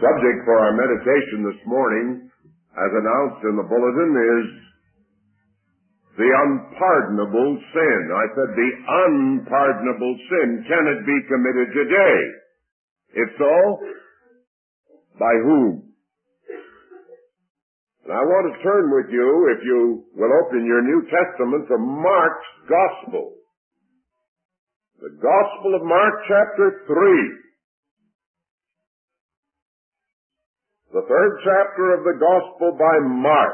subject for our meditation this morning, as announced in the bulletin, is the unpardonable sin. I said the unpardonable sin. Can it be committed today? If so, by whom? And I want to turn with you, if you will open your New Testament, to Mark's Gospel. The Gospel of Mark, chapter 3. The third chapter of the Gospel by Mark.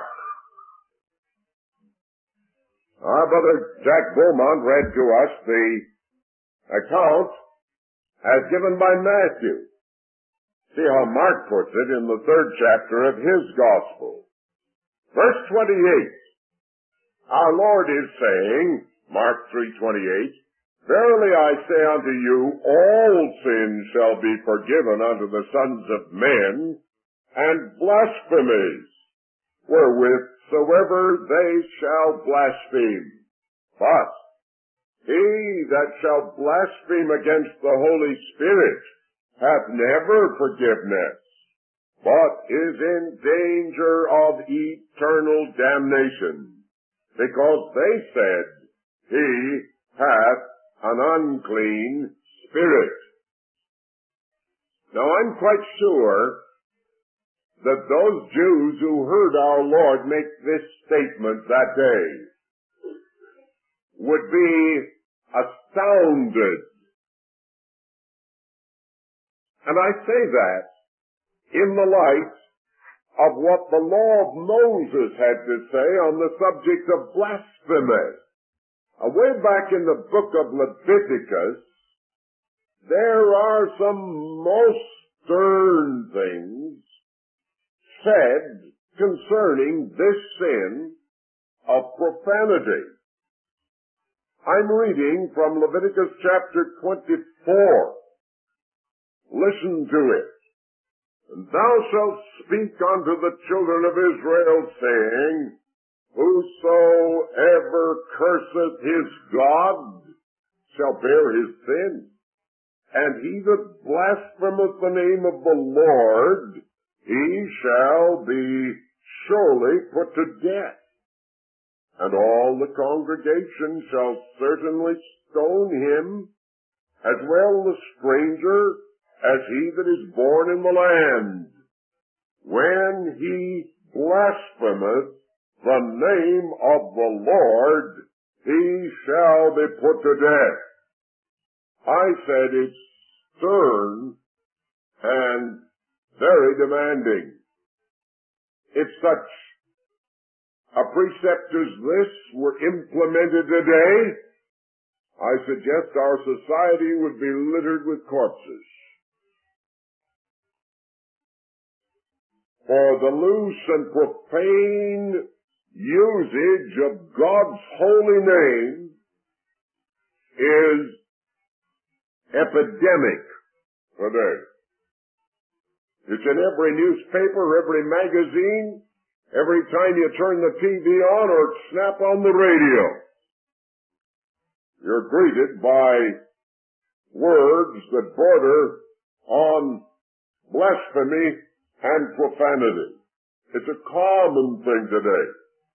Our brother Jack Beaumont read to us the account as given by Matthew. See how Mark puts it in the third chapter of his Gospel. Verse 28. Our Lord is saying, Mark 3:28, Verily I say unto you, all sins shall be forgiven unto the sons of men, and blasphemies, wherewithsoever they shall blaspheme. But he that shall blaspheme against the Holy Spirit hath never forgiveness, but is in danger of eternal damnation, because they said, He hath an unclean spirit. Now I'm quite sure that those Jews who heard our Lord make this statement that day would be astounded. And I say that in the light of what the law of Moses had to say on the subject of blasphemy. Way back in the book of Leviticus, there are some most stern things said concerning this sin of profanity. I'm reading from Leviticus chapter 24. Listen to it. And thou shalt speak unto the children of Israel, saying, Whosoever curseth his God shall bear his sin, and he that blasphemeth the name of the Lord, he shall be surely put to death. And all the congregation shall certainly stone him, as well the stranger as he that is born in the land, when he blasphemeth the name of the Lord, he shall be put to death. I said it's stern and very demanding. If such a precept as this were implemented today, I suggest our society would be littered with corpses. For the loose and profane usage of God's holy name is epidemic today. It's in every newspaper, every magazine, every time you turn the TV on or snap on the radio. You're greeted by words that border on blasphemy and profanity. It's a common thing today.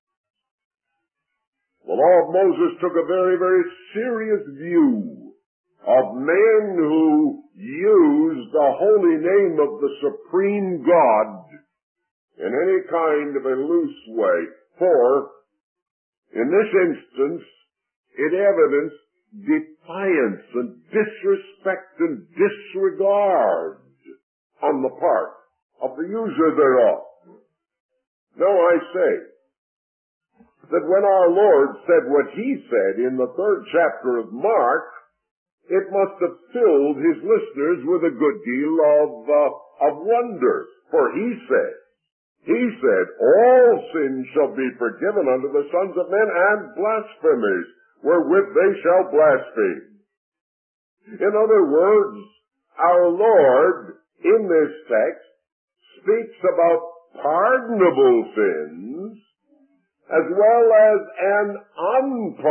The law of Moses took a very, very serious view of men who use the holy name of the supreme God in any kind of a loose way. For, in this instance, it evidenced defiance and disrespect and disregard on the part of the user thereof. Now I say that when our Lord said what he said in the third chapter of Mark, it must have filled his listeners with a good deal of wonder. For he said, all sins shall be forgiven unto the sons of men, and blasphemies, wherewith they shall blaspheme. In other words, our Lord, in this text, speaks about pardonable sins, as well as an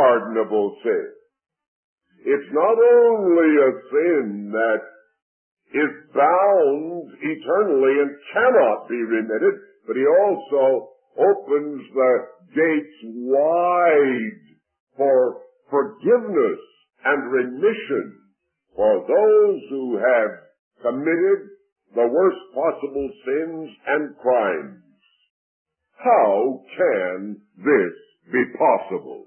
unpardonable sin. It's not only a sin that is bound eternally and cannot be remitted, but he also opens the gates wide for forgiveness and remission for those who have committed the worst possible sins and crimes. How can this be possible?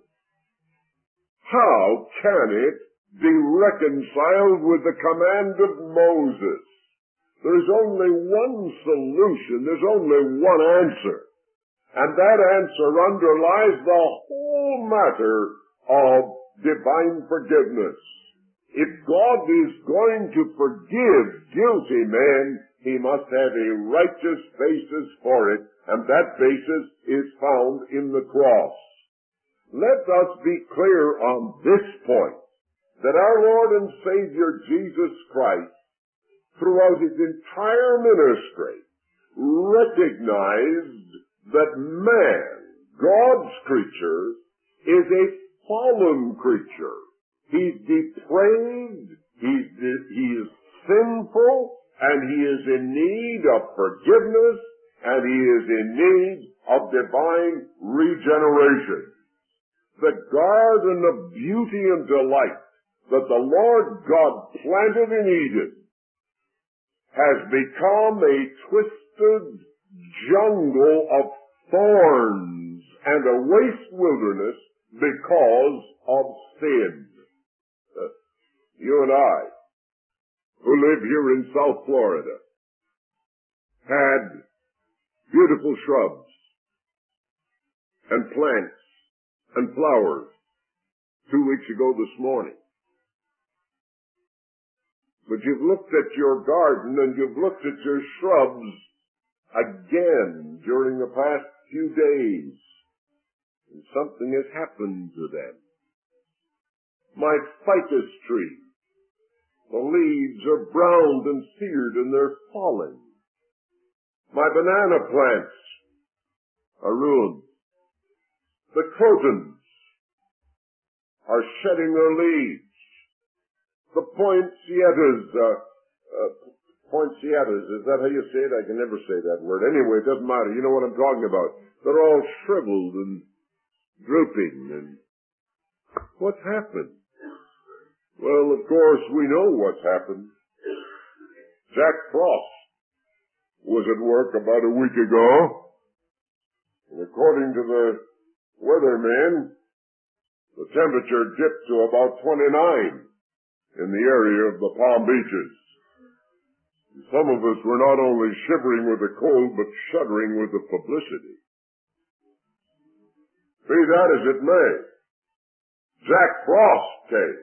How can it be reconciled with the command of Moses? There's only one solution, there's only one answer, and that answer underlies the whole matter of divine forgiveness. If God is going to forgive guilty men, he must have a righteous basis for it, and that basis is found in the cross. Let us be clear on this point, that our Lord and Savior Jesus Christ, throughout his entire ministry, recognized that man, God's creature, is a fallen creature. He's depraved, he is sinful, and he is in need of forgiveness, and he is in need of divine regeneration. The garden of beauty and delight that the Lord God planted in Eden has become a twisted jungle of thorns and a waste wilderness because of sin. You and I, who live here in South Florida, had beautiful shrubs and plants and flowers 2 weeks ago this morning. But you've looked at your garden and you've looked at your shrubs again during the past few days, and something has happened to them. My ficus tree, the leaves are browned and seared and they're falling. My banana plants are ruined. The crotons are shedding their leaves. The poinsettias, is that how you say it? I can never say that word. Anyway, it doesn't matter. You know what I'm talking about. They're all shriveled and drooping. And what's happened? Well, of course, we know what's happened. Jack Frost was at work about a week ago, and according to the weatherman, the temperature dipped to about 29 in the area of the Palm Beaches. Some of us were not only shivering with the cold, but shuddering with the publicity. Be that as it may, Jack Frost came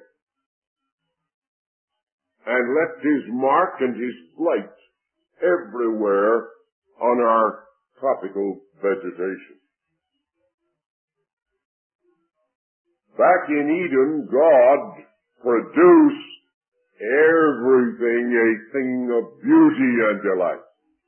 and left his mark and his blight everywhere on our tropical vegetation. Back in Eden, God produced everything a thing of beauty and delight.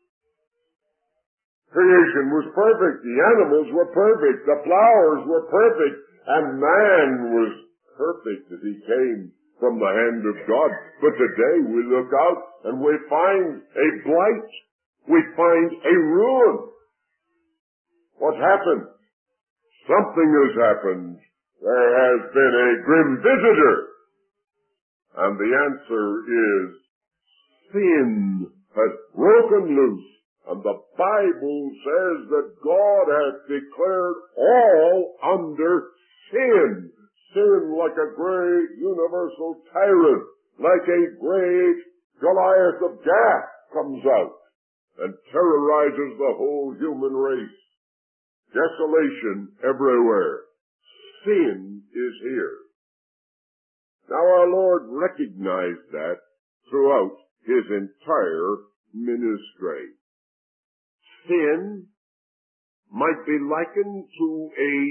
Creation was perfect. The animals were perfect. The flowers were perfect. And man was perfect as he came from the hand of God. But today we look out and we find a blight. We find a ruin. What's happened? Something has happened. There has been a grim visitor. And the answer is sin has broken loose. And the Bible says that God has declared all under sin. Sin like a great universal tyrant, like a great Goliath of Gath comes out and terrorizes the whole human race. Desolation everywhere. Sin is here. Now our Lord recognized that throughout his entire ministry. Sin might be likened to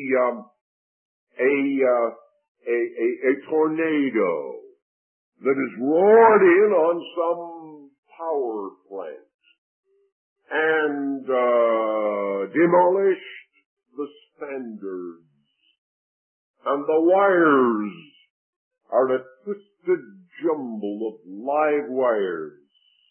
a tornado that is roared in on some power plant and demolished the standards, and the wires are a twisted jumble of live wires,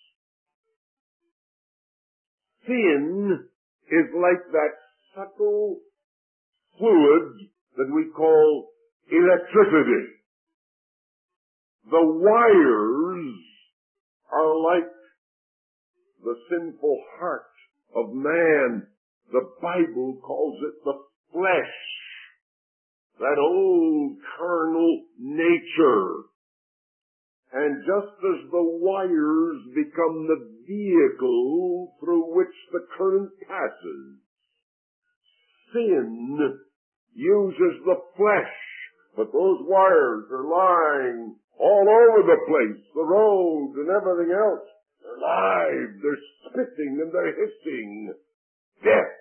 sin is like that subtle fluid that we call electricity. The wires are like the sinful heart of man. The Bible calls it the flesh, that old carnal nature. And just as the wires become the vehicle through which the current passes, sin uses the flesh, but those wires are lying all over the place, the road and everything else. They're alive, they're spitting and they're hissing. Death.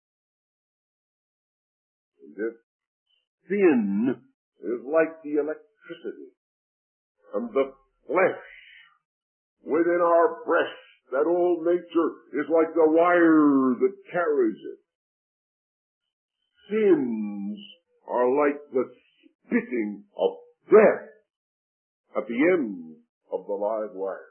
And if sin is like the electricity, and the flesh within our breast, that old nature, is like the wire that carries it. Sins are like the spitting of death at the end of the live wire.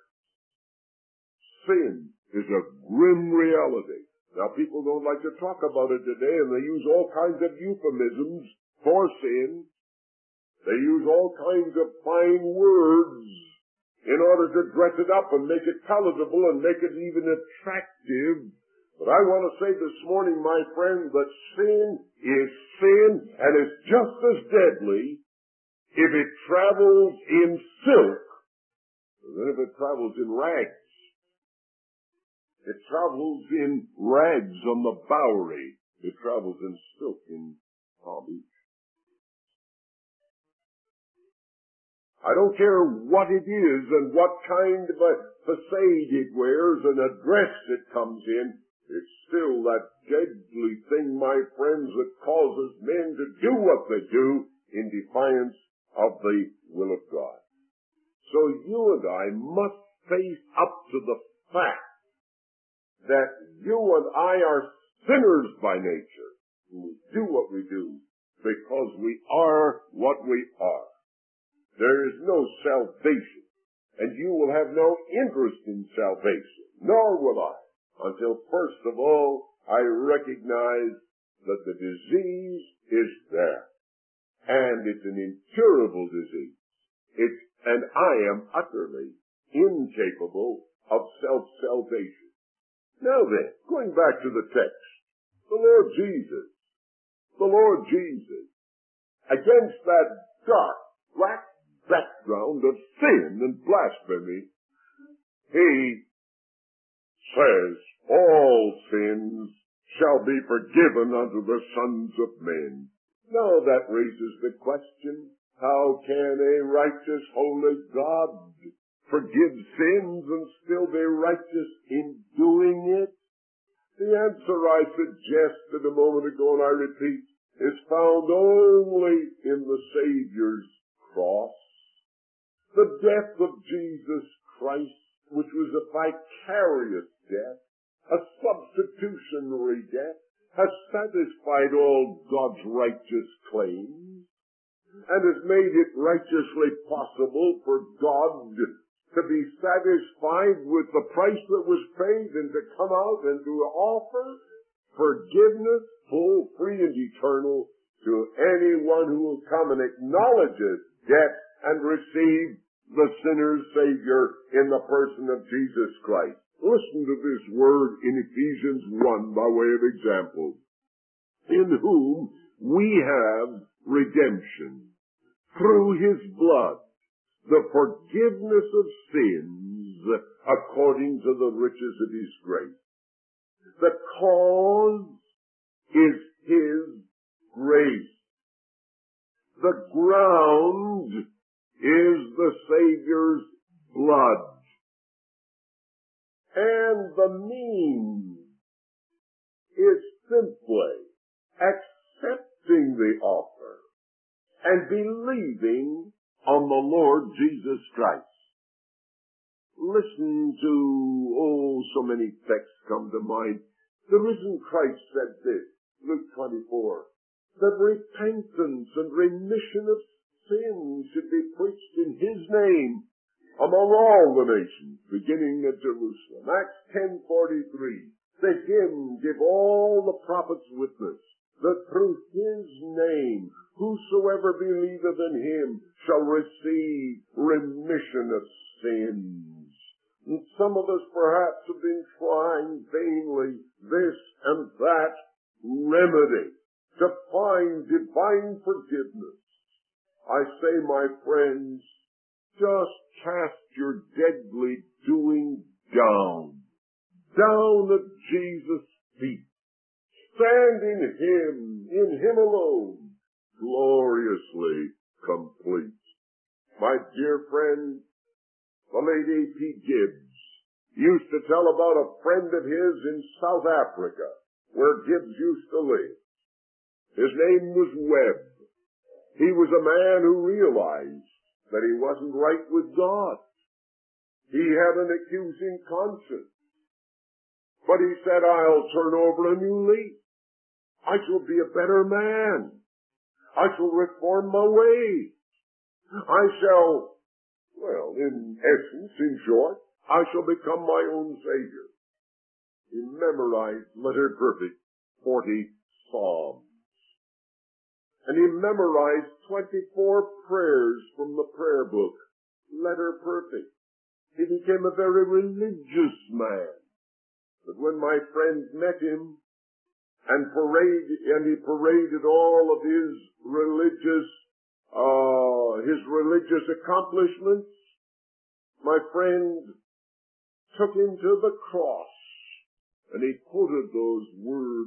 Sin is a grim reality. Now, people don't like to talk about it today, and they use all kinds of euphemisms for sin. They use all kinds of fine words in order to dress it up and make it palatable and make it even attractive. But I want to say this morning, my friend, that sin is sin and is just as deadly if it travels in silk than if it travels in rags. It travels in rags on the Bowery. It travels in silk in Palm Beach. I don't care what it is and what kind of a facade it wears and a dress it comes in. It's still that deadly thing, my friends, that causes men to do what they do in defiance of the will of God. So you and I must face up to the fact that you and I are sinners by nature who do what we do because we are what we are. There is no salvation, and you will have no interest in salvation, nor will I, until first of all I recognize that the disease is there, and it's an incurable disease. And I am utterly incapable of self-salvation. Now then, going back to the text, the Lord Jesus, against that dark, black background of sin and blasphemy, he says, all sins shall be forgiven unto the sons of men. Now that raises the question, how can a righteous, holy God forgive sins and still be righteous in doing it? The answer I suggested a moment ago, and I repeat, is found only in the Savior's cross. The death of Jesus Christ, which was a vicarious death, a substitutionary death, has satisfied all God's righteous claims and has made it righteously possible for God to be satisfied with the price that was paid and to come out and to offer forgiveness, full, free, and eternal to anyone who will come and acknowledge his debt and receive the sinner's Savior in the person of Jesus Christ. Listen to this word in Ephesians 1 by way of example. In whom we have redemption through his blood, the forgiveness of sins according to the riches of his grace. The cause is his grace. The ground is the Savior's blood. And the means is simply accepting the offer and believing on the Lord Jesus Christ. Listen to, so many texts come to mind. The risen Christ said this, Luke 24, that repentance and remission of sins should be preached in his name among all the nations, beginning at Jerusalem. Acts 10:43. that him give all the prophets witness, that through his name whosoever believeth in him shall receive remission of sins. And some of us perhaps have been trying vainly this and that remedy to find divine forgiveness. I say, my friends, just cast your deadly doing down at Jesus' feet. Stand in him alone, gloriously complete. My dear friend, the late A.P. Gibbs used to tell about a friend of his in South Africa, where Gibbs used to live. His name was Webb. He was a man who realized that he wasn't right with God. He had an accusing conscience. But he said, I'll turn over a new leaf. I shall be a better man. I shall reform my ways. I shall, well, in essence, in short, I shall become my own Savior. He memorized letter perfect 40 Psalms. And he memorized 24 prayers from the prayer book, letter perfect. He became a very religious man. But when my friend met him and he paraded all of his religious accomplishments, my friend took him to the cross and he quoted those words,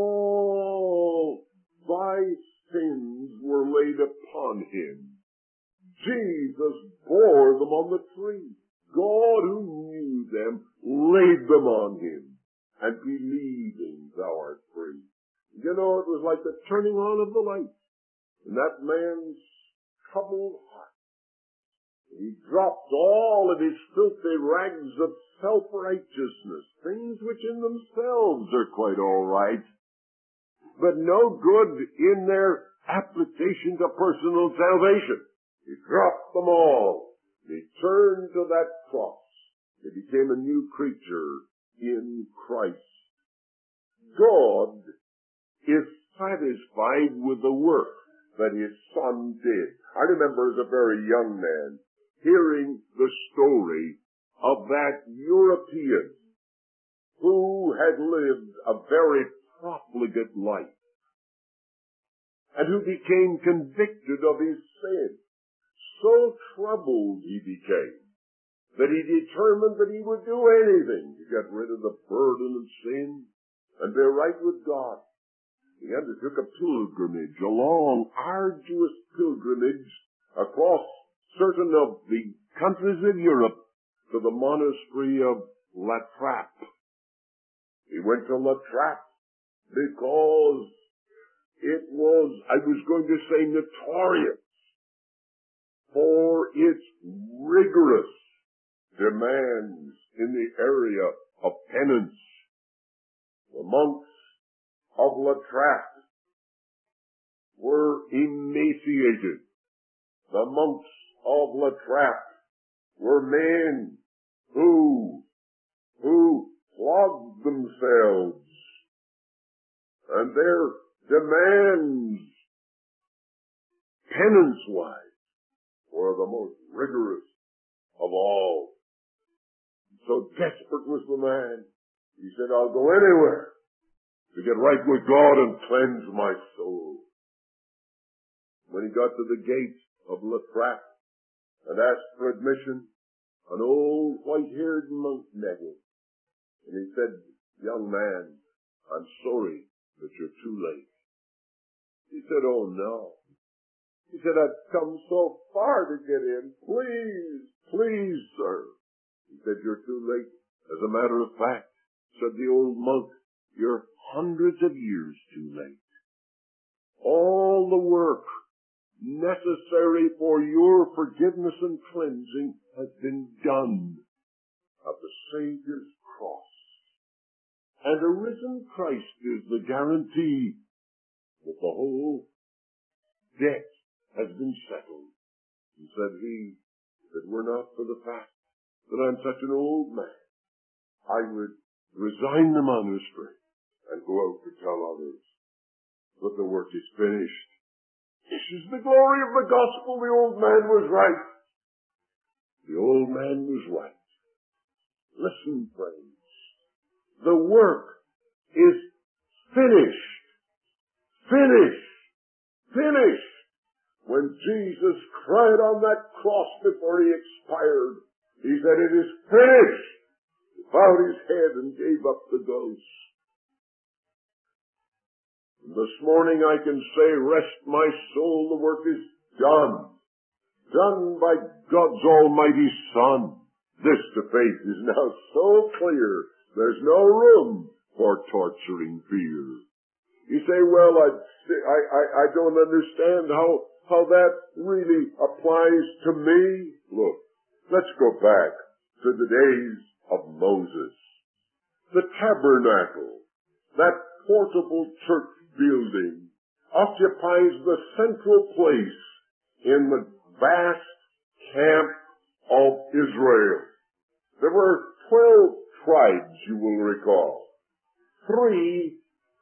all thy sins were laid upon him. Jesus bore them on the tree. God, who knew them, laid them on him, and believing thou art free. You know, it was like the turning on of the light in that man's troubled heart. He dropped all of his filthy rags of self-righteousness, things which in themselves are quite all right, but no good in their application to personal salvation. He dropped them all. He turned to that cross. He became a new creature in Christ. God is satisfied with the work that his Son did. I remember as a very young man hearing the story of that European who had lived a very profligate life and who became convicted of his sin. So troubled he became that he determined that he would do anything to get rid of the burden of sin and be right with God. He undertook a pilgrimage, a long, arduous pilgrimage across certain of the countries of Europe to the monastery of La Trappe. He went to La Trappe because it was, I was going to say, notorious for its rigorous demands in the area of penance. The monks of La Trappe were emaciated. The monks of La Trappe were men who flogged themselves, and their demands, penance-wise, were the most rigorous of all. So desperate was the man, he said, I'll go anywhere to get right with God and cleanse my soul. When he got to the gate of La Trappe and asked for admission, an old white-haired monk met him. And he said, young man, I'm sorry that you're too late. He said, oh no. He said, I've come so far to get in. Please, sir. He said, you're too late. As a matter of fact, said the old monk, you're hundreds of years too late. All the work necessary for your forgiveness and cleansing has been done at the Savior's cross. And a risen Christ is the guarantee that the whole debt has been settled. And said he, if it were not for the fact that I'm such an old man, I would resign the monastery, and go out to tell others that the work is finished. This is the glory of the gospel. The old man was right. The old man was right. Listen, friends. The work is finished. Finished. Finished. When Jesus cried on that cross before he expired, he said, "It is finished." He bowed his head and gave up the ghost. This morning I can say, "Rest my soul, the work is done." Done by God's almighty Son. This to faith is now so clear, there's no room for torturing fear. You say, "Well, I don't understand how that really applies to me." Look, let's go back to the days of Moses. The tabernacle, that portable church building, occupies the central place in the vast camp of Israel. There were 12 tribes, you will recall. 3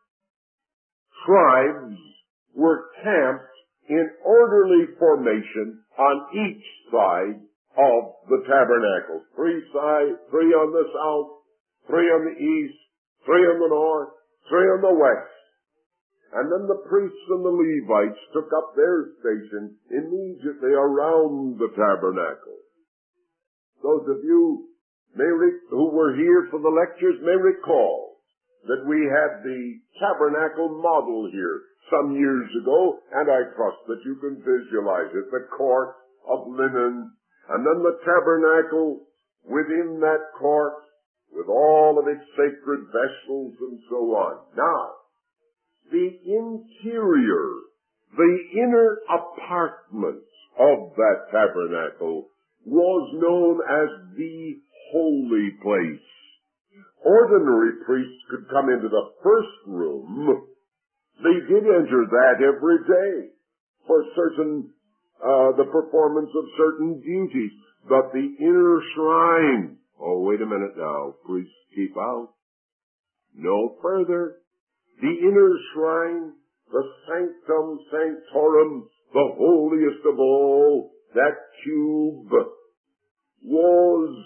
tribes were camped in orderly formation on each side of the tabernacle. 3 on the south, 3 on the east, 3 on the north, 3 on the west. And then the priests and the Levites took up their station immediately around the tabernacle. Those of you who were here for the lectures may recall that we had the tabernacle model here some years ago, and I trust that you can visualize it. The court of linen, and then the tabernacle within that court with all of its sacred vessels and so on. Now, the interior, the inner apartment of that tabernacle was known as the holy place. Ordinary priests could come into the first room. They did enter that every day for the performance of certain duties. But the inner shrine, oh, wait a minute now, priests keep out. No further. The inner shrine, the sanctum sanctorum, the holiest of all, that cube, was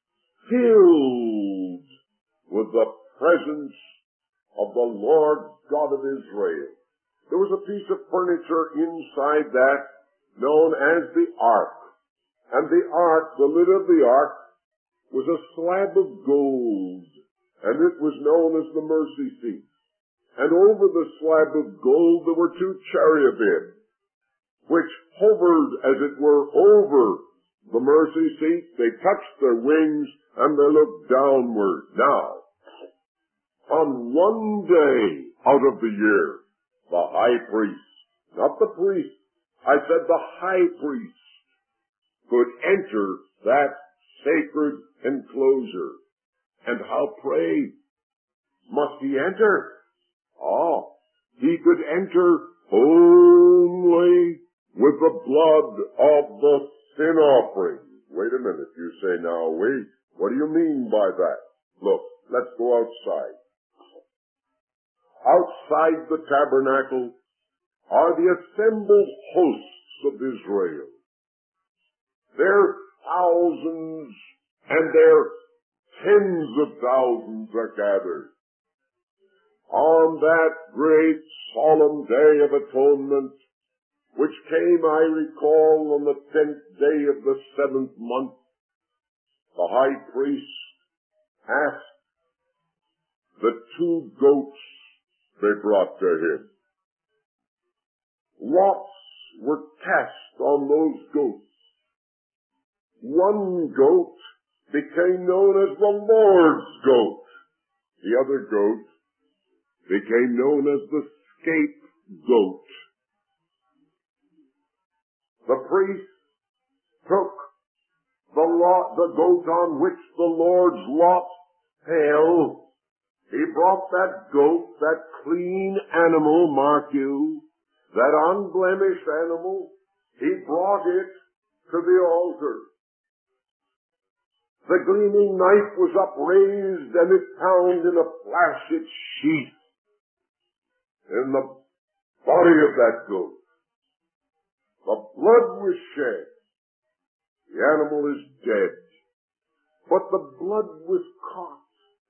filled with the presence of the Lord God of Israel. There was a piece of furniture inside that known as the ark. And the ark, the lid of the ark, was a slab of gold, and it was known as the mercy seat. And over the slab of gold there were 2 cherubim, which hovered, as it were, over the mercy seat. They touched their wings, and they looked downward. Now, on one day out of the year, the high priest, not the priest, I said the high priest, could enter that sacred enclosure. And how, pray, must he enter? Oh, he could enter only with the blood of the sin offering. Wait a minute, you say now, wait, what do you mean by that? Look, let's go outside. Outside the tabernacle are the assembled hosts of Israel. Their thousands and their tens of thousands are gathered. On that great solemn day of atonement, which came, I recall, on the 10th day of the 7th month, the high priest asked the 2 goats they brought to him. Lots were cast on those goats. One goat became known as the Lord's goat. The other goat became known as the scapegoat. The priest took the goat on which the Lord's lot fell. He brought that goat, that clean animal, mark you, that unblemished animal, he brought it to the altar. The gleaming knife was upraised, and it found in a flash its sheath in the body of that goat. The blood was shed. The animal is dead. But the blood was caught.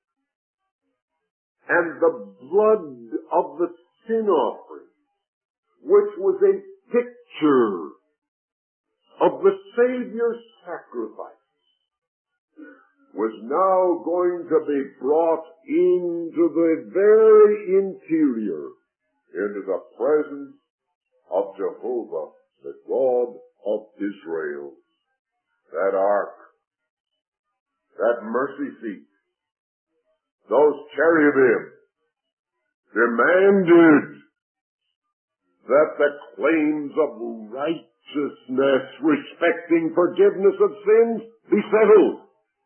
And the blood of the sin offering, which was a picture of the Savior's sacrifice, was now going to be brought into the very interior, into the presence of Jehovah, the God of Israel. That ark, that mercy seat, those cherubim demanded that the claims of righteousness respecting forgiveness of sins be settled.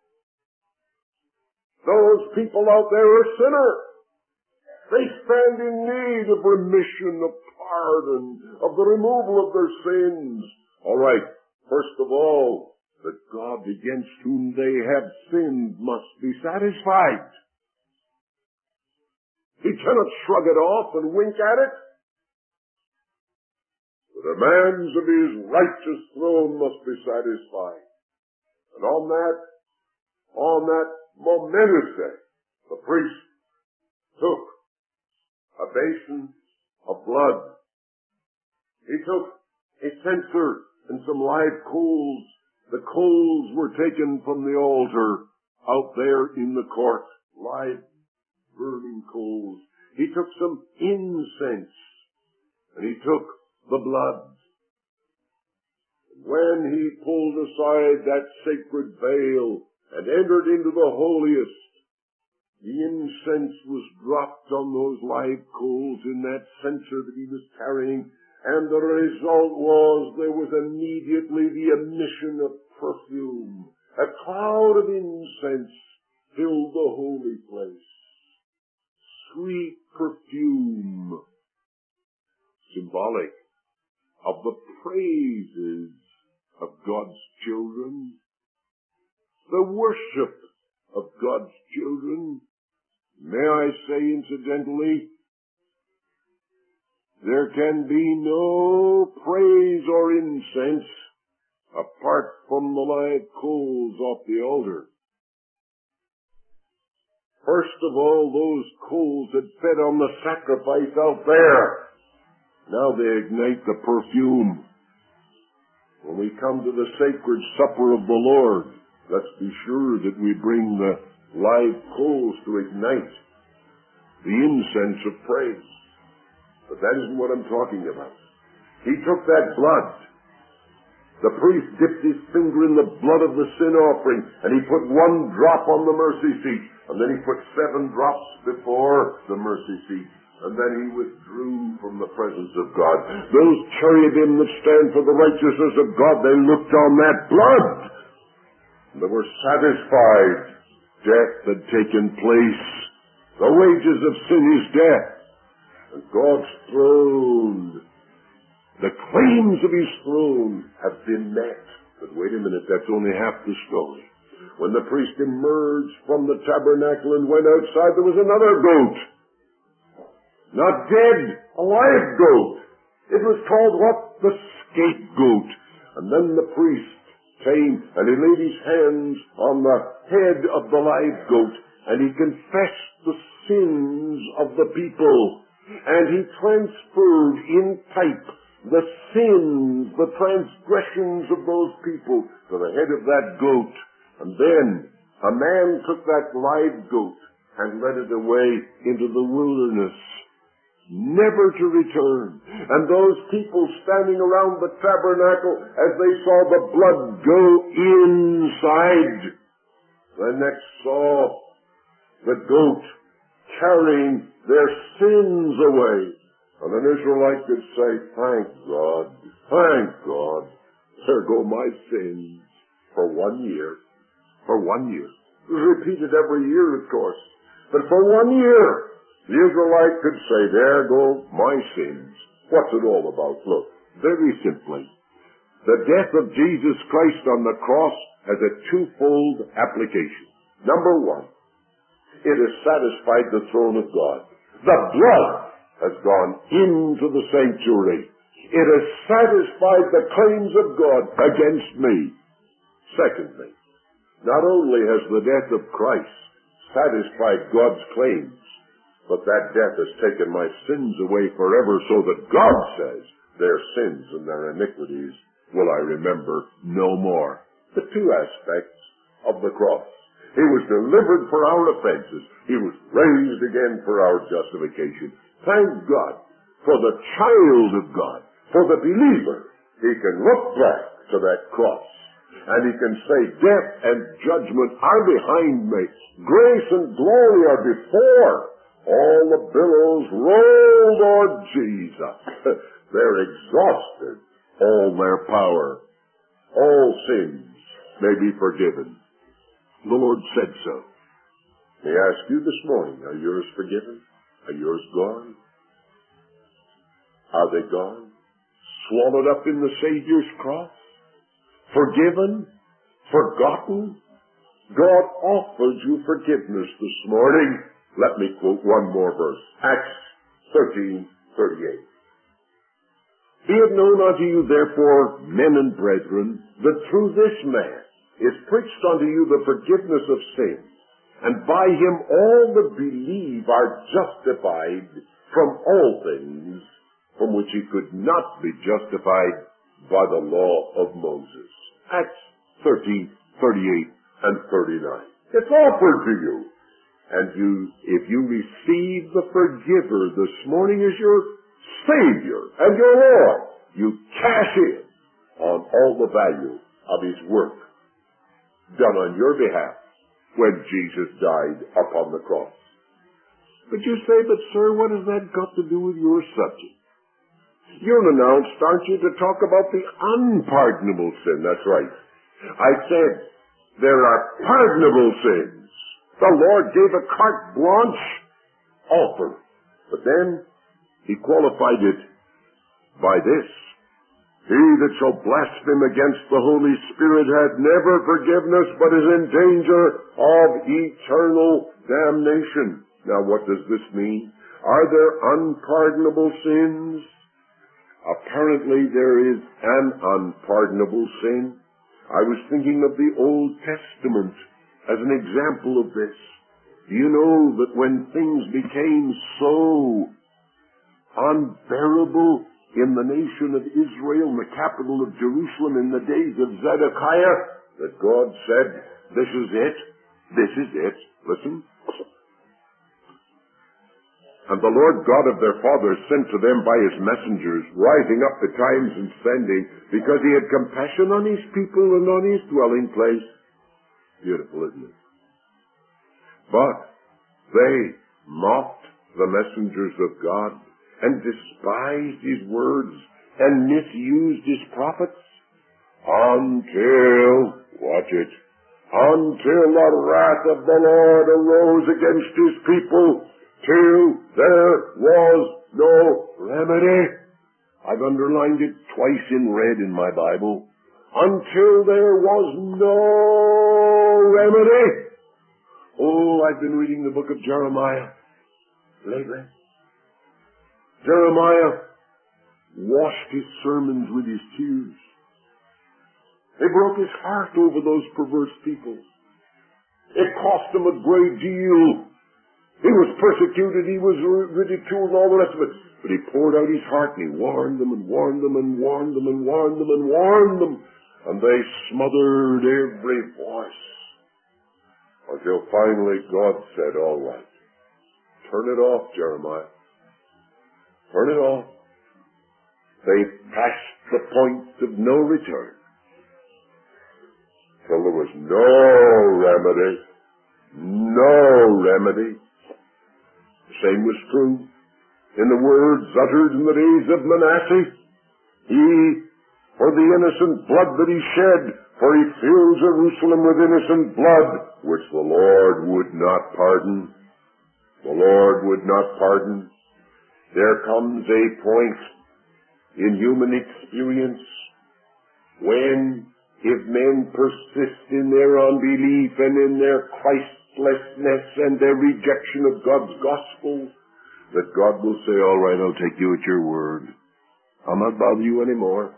Those people out there are sinners. They stand in need of remission, of pardon, of the removal of their sins. All right, first of all, the God against whom they have sinned must be satisfied. He cannot shrug it off and wink at it. The demands of his righteous throne must be satisfied. And on that momentous day, the priest took a basin of blood. He took a censer and some live coals. The coals were taken from the altar out there in the court, live burning coals. He took some incense, and he took the blood. When he pulled aside that sacred veil and entered into the holiest, the incense was dropped on those live coals in that censer that he was carrying, and the result was there was immediately the emission of perfume. A cloud of incense filled the holy place. Sweet perfume, symbolic of the praises of God's children, the worship of God's children. May I say incidentally, there can be no praise or incense apart from the live coals off the altar. First of all, those coals had fed on the sacrifice out there. Now they ignite the perfume. When we come to the sacred supper of the Lord, let's be sure that we bring the live coals to ignite the incense of praise. But that isn't what I'm talking about. He took that blood. The priest dipped his finger in the blood of the sin offering, and he put one drop on the mercy seat, and then he put 7 drops before the mercy seat, and then he withdrew from the presence of God. Those cherubim that stand for the righteousness of God, they looked on that blood, and they were satisfied. Death had taken place. The wages of sin is death. And God's throne, the claims of his throne have been met. But wait a minute, that's only half the story. When the priest emerged from the tabernacle and went outside, there was another goat. Not dead, a live goat. It was called what? The scapegoat. And then the priest came and he laid his hands on the head of the live goat, and he confessed the sins of the people. And he transferred in type the sins, the transgressions of those people to the head of that goat. And then a man took that live goat and led it away into the wilderness, never to return. And those people standing around the tabernacle, as they saw the blood go inside, they next saw the goat carrying their sins away. And an Israelite could say, thank God, there go my sins for 1 year. For 1 year. It was repeated every year, of course. But for 1 year, the Israelite could say, there go my sins. What's it all about? Look, very simply, the death of Jesus Christ on the cross has a twofold application. Number one, it has satisfied the throne of God. The blood has gone into the sanctuary. It has satisfied the claims of God against me. Secondly, not only has the death of Christ satisfied God's claims, but that death has taken my sins away forever, so that God says, their sins and their iniquities will I remember no more. The two aspects of the cross. He was delivered for our offenses. He was raised again for our justification. Thank God for the child of God, for the believer. He can look back to that cross, and he can say, death and judgment are behind me. Grace and glory are before. All the billows roll, Lord Jesus. They're exhausted. All their power. All sins may be forgiven. The Lord said so. May I ask you this morning, are yours forgiven? Are yours gone? Are they gone? Swallowed up in the Savior's cross? Forgiven? Forgotten? God offers you forgiveness this morning. Let me quote one more verse. Acts 13:38. Be it known unto you, therefore, men and brethren, that through this man is preached unto you the forgiveness of sins, and by him all that believe are justified from all things from which he could not be justified by the law of Moses. Acts 13:38 and 39. It's offered to you. And if you receive the forgiver this morning as your Savior and your Lord, you cash in on all the value of his work done on your behalf when Jesus died upon the cross. But you say, but sir, what has that got to do with your subject? You're announced, aren't you, to talk about the unpardonable sin? That's right. I said there are pardonable sins. The Lord gave a carte blanche offer. But then he qualified it by this. He that shall blaspheme against the Holy Spirit hath never forgiveness, but is in danger of eternal damnation. Now what does this mean? Are there unpardonable sins? Apparently there is an unpardonable sin. I was thinking of the Old Testament as an example of this. Do you know that when things became so unbearable in the nation of Israel, in the capital of Jerusalem, in the days of Zedekiah, that God said, this is it, this is it. Listen. And the Lord God of their fathers sent to them by his messengers, rising up betimes and sending, because he had compassion on his people and on his dwelling place. Beautiful, isn't it? But they mocked the messengers of God and despised his words and misused his prophets until, watch it, until the wrath of the Lord arose against his people, till there was no remedy. I've underlined it twice in red in my Bible. Until there was no remedy. Oh, I've been reading the book of Jeremiah lately. Jeremiah washed his sermons with his tears. They broke his heart over those perverse people. It cost him a great deal. He was persecuted, he was ridiculed, and all the rest of it. But he poured out his heart, and he warned them, and warned them, and warned them, and warned them, and warned them. And they smothered every voice. Until finally God said, all right, turn it off, Jeremiah. Turn it off. They passed the point of no return. Till there was no remedy. No remedy. The same was true in the words uttered in the days of Manasseh. He, for the innocent blood that he shed, for he filled Jerusalem with innocent blood, which the Lord would not pardon. The Lord would not pardon. There comes a point in human experience when if men persist in their unbelief and in their Christlessness and their rejection of God's gospel, that God will say, all right, I'll take you at your word. I'll not bother you anymore.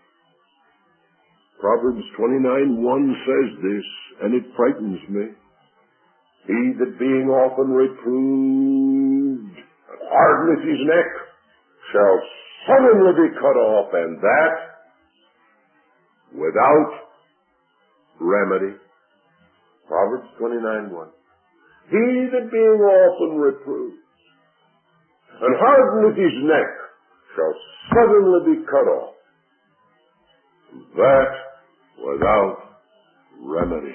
Proverbs 29:1 says this, and it frightens me. He that being often reproved and hardeneth his neck shall suddenly be cut off, and that without remedy. Proverbs 29:1. He that being often reproved and hardeneth his neck shall suddenly be cut off, that without remedy.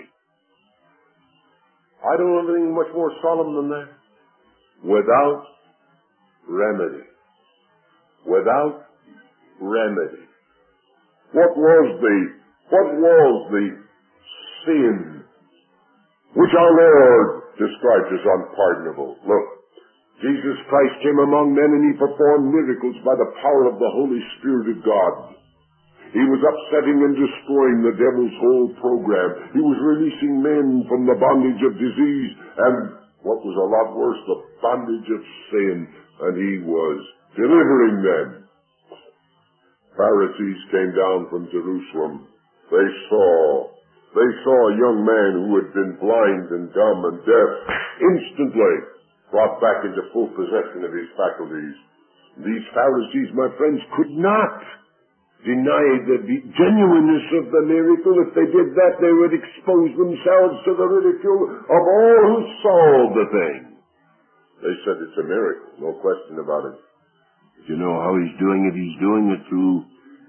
I don't know anything much more solemn than that. Without remedy. Without remedy. What was the sin which our Lord described as unpardonable? Look, Jesus Christ came among men and he performed miracles by the power of the Holy Spirit of God. He was upsetting and destroying the devil's whole program. He was releasing men from the bondage of disease and, what was a lot worse, the bondage of sin, and he was delivering them. Pharisees came down from Jerusalem. They saw a young man who had been blind and dumb and deaf instantly brought back into full possession of his faculties. These Pharisees, my friends, could not deny the genuineness of the miracle. If they did that, they would expose themselves to the ridicule of all who saw the thing. They said it's a miracle, no question about it. But you know how he's doing it? He's doing it through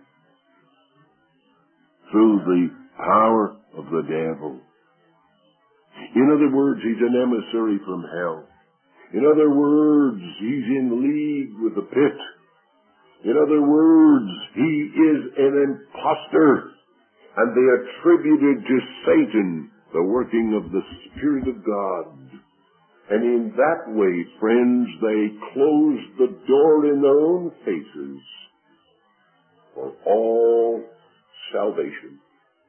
the power of the devil. In other words, he's an emissary from hell. In other words, he's in league with the pit. In other words, he is an impostor, and they attributed to Satan the working of the Spirit of God. And in that way, friends, they closed the door in their own faces for all salvation.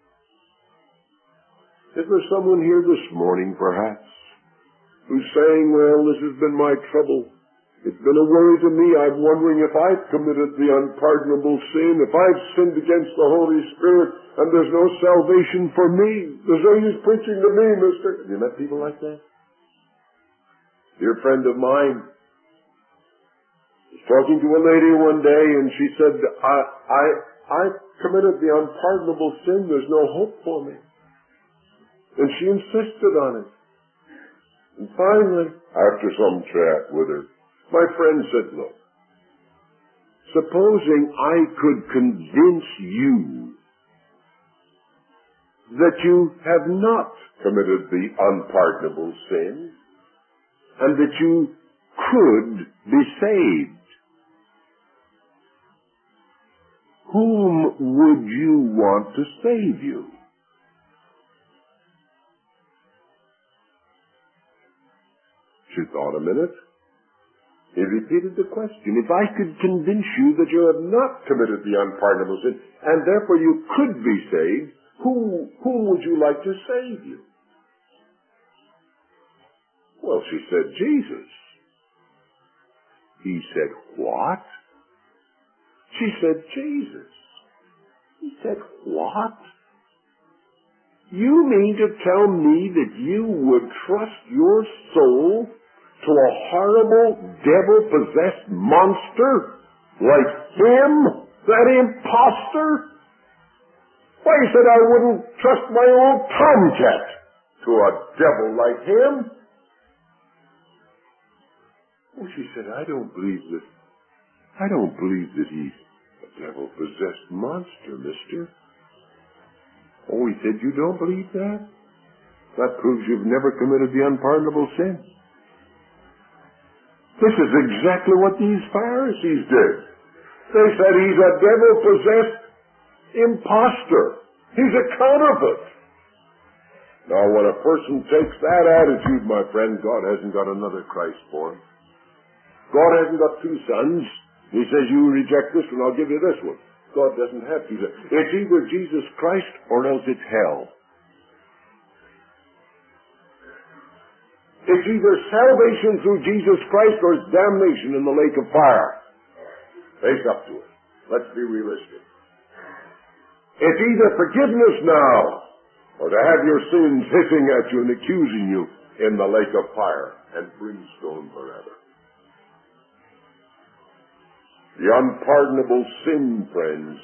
Is there someone here this morning, perhaps, who's saying, well, this has been my trouble. It's been a worry to me. I'm wondering if I've committed the unpardonable sin, if I've sinned against the Holy Spirit, and there's no salvation for me. There's no use preaching to me, mister. Have you met people like that? Dear friend of mine was talking to a lady one day, and she said, I committed the unpardonable sin. There's no hope for me. And she insisted on it. And finally, after some chat with her, my friend said, look, supposing I could convince you that you have not committed the unpardonable sin and that you could be saved, whom would you want to save you? She thought a minute. He repeated the question. If I could convince you that you have not committed the unpardonable sin, and therefore you could be saved, whom would you like to save you? Well, she said, Jesus. He said, what? She said, Jesus. He said, what? You mean to tell me that you would trust your soul to a horrible, devil-possessed monster like him, that impostor? Why, he said, I wouldn't trust my old tomcat to a devil like him. Oh, she said, I don't believe that he's a devil-possessed monster, mister. Oh, he said, you don't believe that? That proves you've never committed the unpardonable sin. This is exactly what these Pharisees did. They said he's a devil-possessed impostor. He's a counterfeit. Now, when a person takes that attitude, my friend, God hasn't got another Christ for him. God hasn't got two sons. He says, you reject this one, I'll give you this one. God doesn't have to. It's either Jesus Christ or else it's hell. It's either salvation through Jesus Christ or it's damnation in the lake of fire. Face up to it. Let's be realistic. It's either forgiveness now or to have your sins hissing at you and accusing you in the lake of fire and brimstone forever. The unpardonable sin, friends,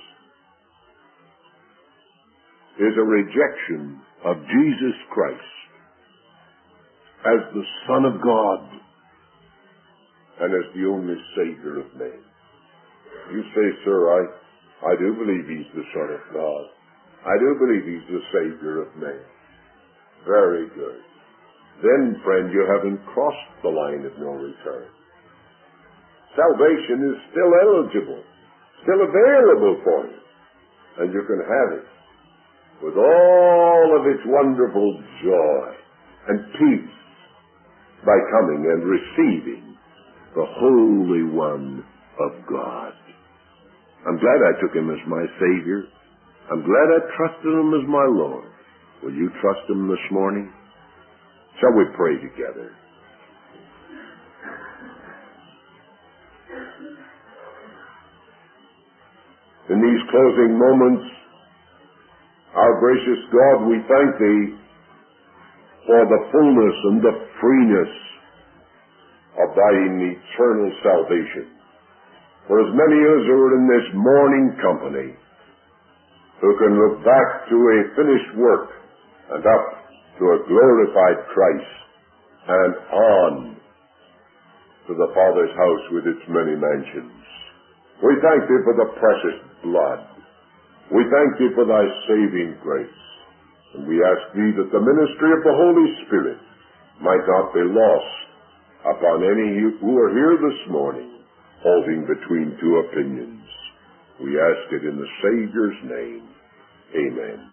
is a rejection of Jesus Christ as the Son of God and as the only Savior of men. You say, sir, I do believe He's the Son of God. I do believe He's the Savior of men. Very good. Then, friend, you haven't crossed the line of no return. Salvation is still eligible, still available for you, and you can have it with all of its wonderful joy and peace by coming and receiving the Holy One of God. I'm glad I took Him as my Savior. I'm glad I trusted Him as my Lord. Will you trust Him this morning? Shall we pray together? In these closing moments, our gracious God, we thank Thee for the fullness and the freeness of Thine eternal salvation. For as many as are in this morning company who can look back to a finished work and up to a glorified Christ and on to the Father's house with its many mansions. We thank Thee for the precious blood. We thank Thee for Thy saving grace. And we ask Thee that the ministry of the Holy Spirit might not be lost upon any who are here this morning holding between two opinions. We ask it in the Savior's name. Amen.